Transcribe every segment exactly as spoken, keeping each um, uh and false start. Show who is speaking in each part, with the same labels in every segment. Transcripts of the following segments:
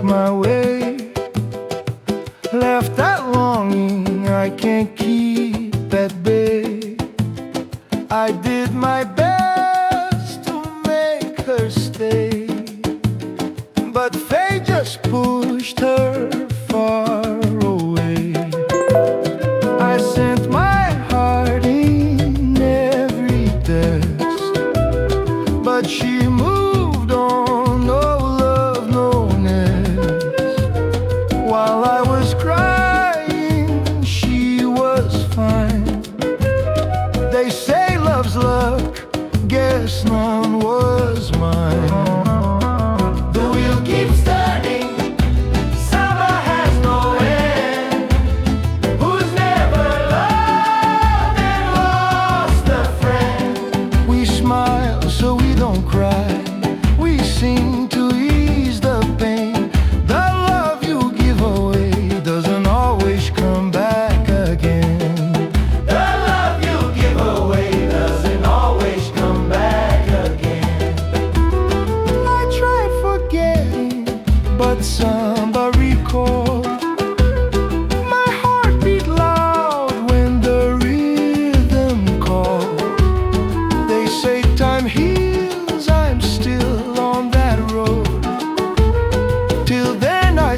Speaker 1: my way. Left that longing I can't keep at bay. I did my best to make her stay, but fate just pushed her far away. I sent my heart in every test, but she moved on, no love, no nest. While I was crying, she was fine. They say love's luck, guess none was mine. The wheel keeps turning, summer has no end. Who's never loved and lost a friend? We smile so we don't cry, we sing to ease the pain. The love you give away doesn't always come back again. The love you give away doesn't always come back again. I tried forgetting, but somebody called. My heart beat loud when the rhythm called. They say time heals, I'm still on that road. Till then I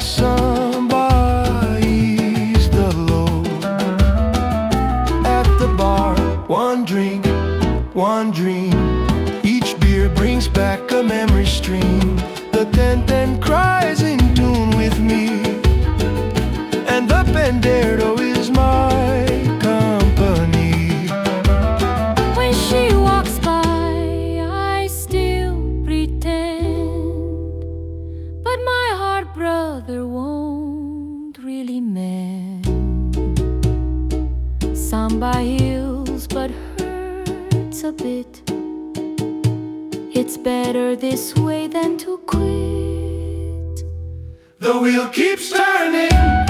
Speaker 1: somebody's the load. At the bar, one drink, one dream. Each beer brings back a memory stream. The ten ten cries in tune with me, and the Pendejo is my company.
Speaker 2: When she walks by, I still pretend, but my heart, brother, won't really mend. Samba heals, but hurts a bit. It's better this way than to quit.
Speaker 1: The wheel keeps turning,